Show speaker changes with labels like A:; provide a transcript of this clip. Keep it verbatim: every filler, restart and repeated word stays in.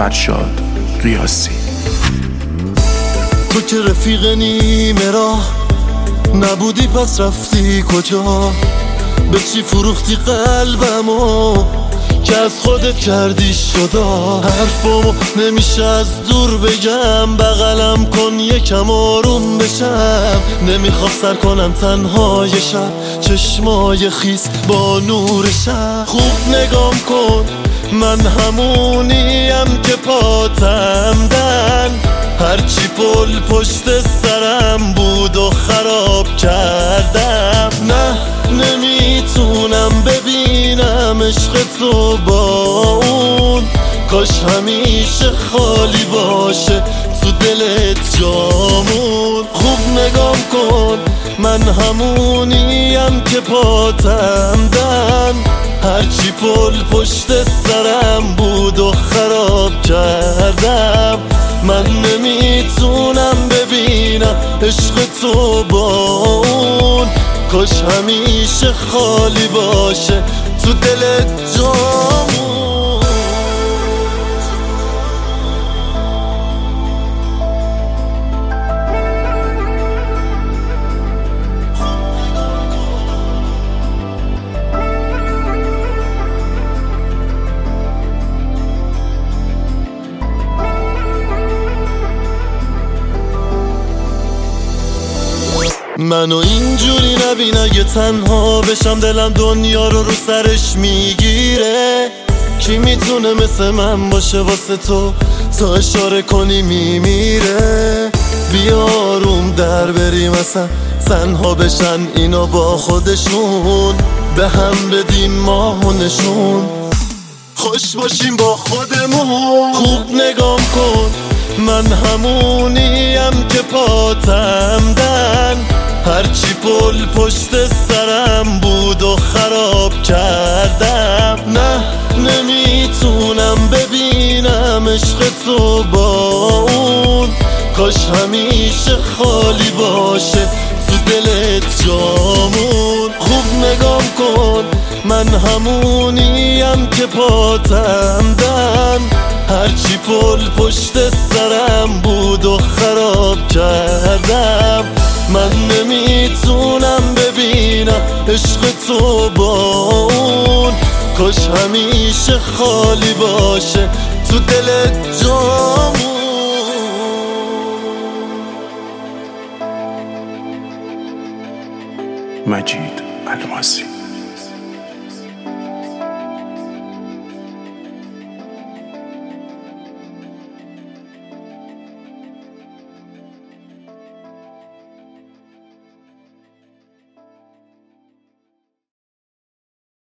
A: فرشاد ریاضی.
B: تو که رفیق نیمه راه نبودی پس رفتی کجا؟ به چی فروختی قلبمو که از خودت کردی شدا؟ حرفمو نمیشه از دور بگم، بغلم کن یکم آروم بشم. نمیخوام سر کنم تنهای شب، چشمای خیس با نور شب. خوب نگام کن من همونیم که پاتم دن، هرچی پل پشت سرم بود و خراب کردم. نه نمیتونم ببینم عشق تو با اون، کاش همیشه خالی باشه تو دلت جامون. خوب نگام کن من همونیم که پاتم دن، هرچی پل پشت سرم بود و خراب کردم. من نمیتونم ببینم عشق تو با اون، کاش همیشه خالی باشه تو دلت جامون. منو اینجوری نبین، اگه تنها بشم دلم دنیا رو رو سرش میگیره. کی میتونه مثل من باشه واسه تو، تا اشاره کنی میمیره. بیاروم در بریم اصلا تنها بشن اینا با خودشون، به هم بدیم ماهونشون، خوش باشیم با خودمون. خوب نگام کن من همونیم که پاتم دن، هرچی پل پشت سرم بود و خراب کردم. نه نمیتونم ببینم عشق تو با اون، کاش همیشه خالی باشه تو دلت جامون. خوب نگام کن من همونیم که پاتم دن، هرچی پل پشت سرم بود و خراب کردم. من نمیتونم ببینم عشق تو با اون، کاش همیشه خالی باشه تو دلت جامون.
A: مجید الماسی.